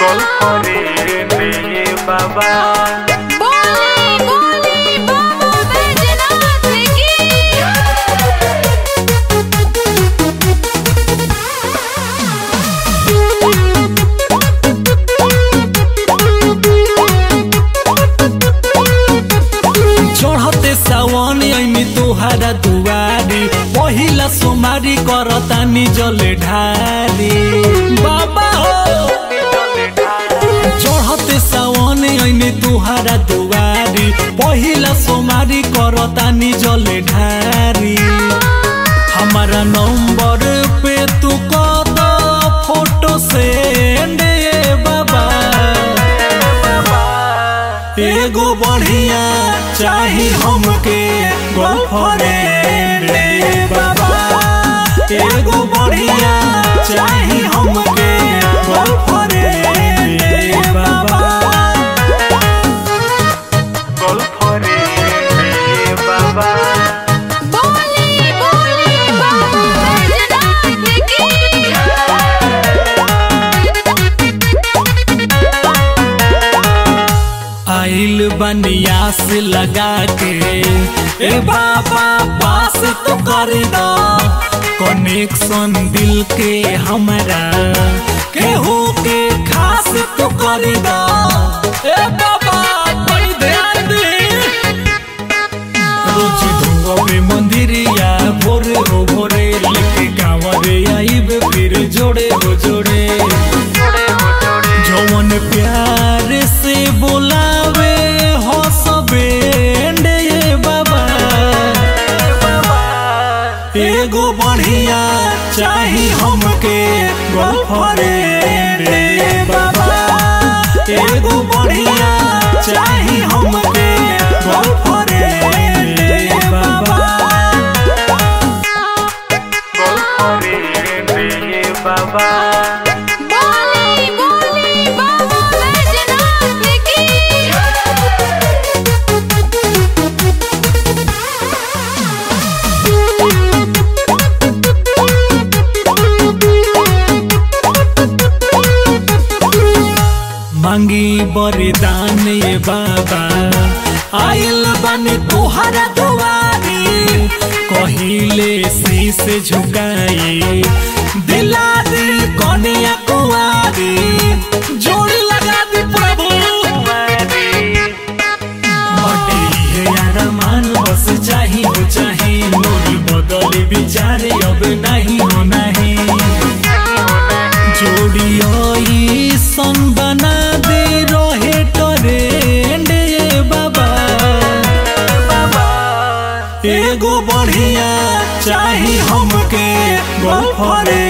girlfriend रे बाबा। बोली बोली बाबा बैजनाथ की। चढ़ते सावन अइमी तोहारा दुआरी पहिला सोमारी करतानी जले ढारी बाबा हो। चढ़ते सावन अइमी तोहारा दुआरी पहिला सोमारी करतानी जले ढारी। हमारा नंबर पे तू कद फोटो सेंड बाबा। एगो बढ़िया चाही हमके गर्लफ्रेंड रे बाबा। एगो बढ़िया चाही हमके गर्लफ्रेंड रे बाबा। girlfriend रे बाबा। बोली बोली बाबा बैजनाथ की। आइल बनियास लगा के ए बाबा पास तो कर दो कनेक्शन दिल के हमरा केहू के खास तो कर दो ए बाबा बड़ी ध्यान दे। रोज धुआं मंदिरिया भोरे हो भोरे लेके गाँवरे आइब फिर जोड़े हो जोड़े। जौन प्यार से बोलावे हो सबेंड ये बाबा। एगो बढ़िया चाही हमके गर्लफ्रेंड रे बाबा। एगो बढ़िया चाही हमके गर्लफ्रेंड रे बाबा। girlfriend रे बाबा। बोली बोली बाबा बैजनाथ की। मांगी बरदान ये बाबा आइल बने तोहरा दुआरी। कहिले शीश झुकाई दिला दी कन्या कुआरी। जोड़ी लगा दी प्रभु बटे है अरमान बस चाही हो चाही। मोरी बदली विचार अब नहीं हो नहीं। जोड़ी सन बना दे रहे ट्रेंड ये बाबा। एगो बढ़िया चाही हमके गर्लफ्रेंड